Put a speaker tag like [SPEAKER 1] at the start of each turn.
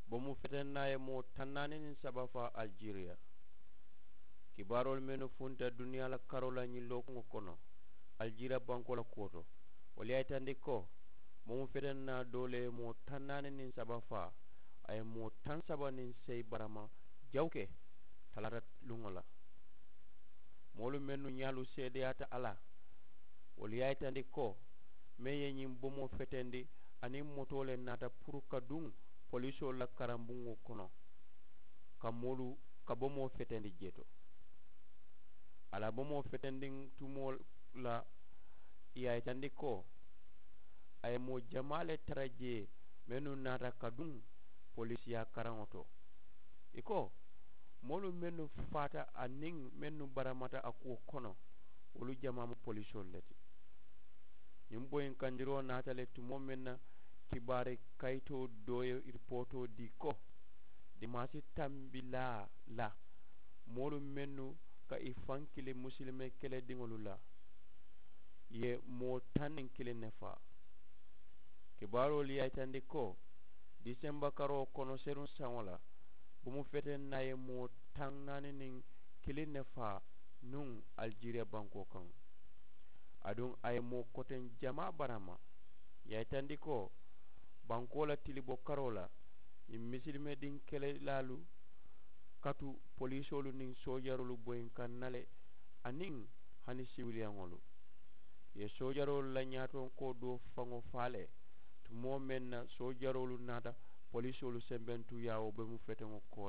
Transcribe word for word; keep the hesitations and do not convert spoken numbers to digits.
[SPEAKER 1] bomu feten naye mo tannani nin sabafa algeria kibarol menu funta duniya la karola ñillo ko kono algeria banko la koto wali ay tandi ko bomu feten na dole mo tannani nin sabafa ay mo tan saba nin sey barama jawke talata lungola molu menu ñalu sedeyata ala wali ay tandi ko meye ñim bomo fetendi ani motole nata pour ka dun poliso la karambungo kono ka molu ka bomo fetendi jeto ala bomo fetendi tumol la iya tandi ko ay mo jamale taraje menu nata ka dun polisiya karangoto iko molu menu fata aning menu baramata aku kono wolu jamamu poliso leti ñum boyin kandiro natale tumo menna kibare kayto doyo irpoto di ko di masi tambila la molu mennu ka ifankile muslime kele dingolu la ye mo tanin kile nefa kibaro li aytandi ko disemba karo kono serun sangola bu mu feten naye mo tannani nin kile nefa nun algeria banko kan adun ay mo koten jama barama yaytandi ko bankola tilibo karola ni misilme din kele lalu katu polisolu nin sojarolu boyin kannale anin hani siwiliyangolu ye sojarolu la ñaton ko do fango fale tumo menna sojarolu nata polisolu sembentu yawo be mu fetengo ko